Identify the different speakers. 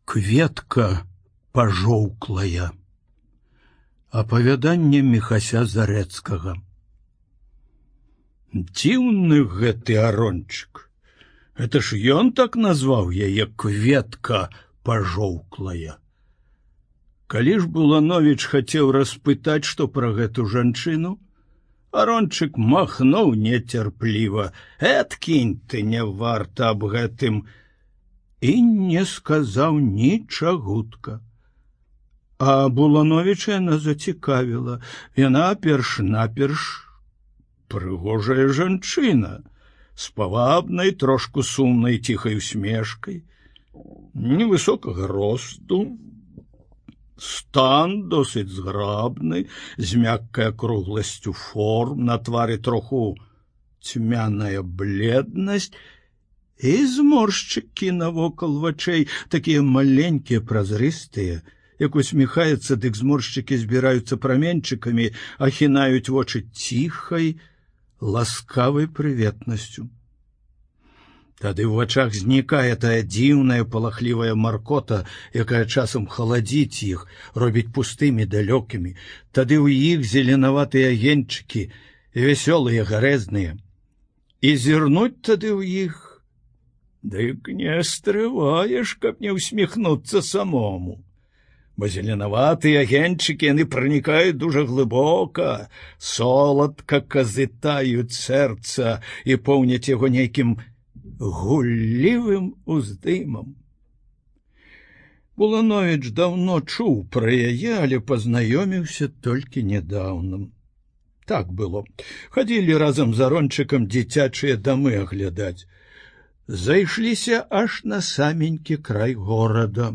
Speaker 1: Кветка пажоўклая. Апавяданне Міхася Зарэцкага. Дзіўны гэты арончык. Гэта ж ён так назваў яе, кветка пажоўклая. Калі ж Булановіч хацеў распытаць, што пра гэту жанчыну, арончык махнуў нецярпліва: «Эткінь ты, не варта аб гэтым», і не сказаў нічагутка. А Булановіча яна зацікавіла. Яна перш-наперш прыгожая жанчына, з павабнай, трошку сумнай ціхай усмешкай, невысокага росту, стан досыць зграбны, з мяккай акругласцю форм, на твары троху цьмяная бледнасць, і зморшчыкі навокал вачэй, такія маленькія, празрыстыя, як усміхаецца, дык зморшчыкі збіраюцца праменчыкамі, ахінаюць вочы ціхай, ласкавай прыветнасцю. Тады ў вачах знікае тая дзіўная палахлівая маркота, якая часам халадзіць іх, робіць пустымі, далёкімі. Тады ў іх зеленаватыя агеньчыкі, вясёлыя, гарэзныя. І зірнуць тады ў іх, дык не стрываеш, каб не усміхнуцца самому. Бо зеленаватыя агеньчыкі, яны пранікаюць дужа глыбока, соладка казытаюць сэрца і поўняць яго нейкім гуллівым уздымам. Булановіч даўно чуў пра яе, але пазнаёміўся толькі нядаўна. Так было. Хадзілі разам з арончыкам дзіцячыя дамы аглядаць. Зайшліся аж на саменькі край горада.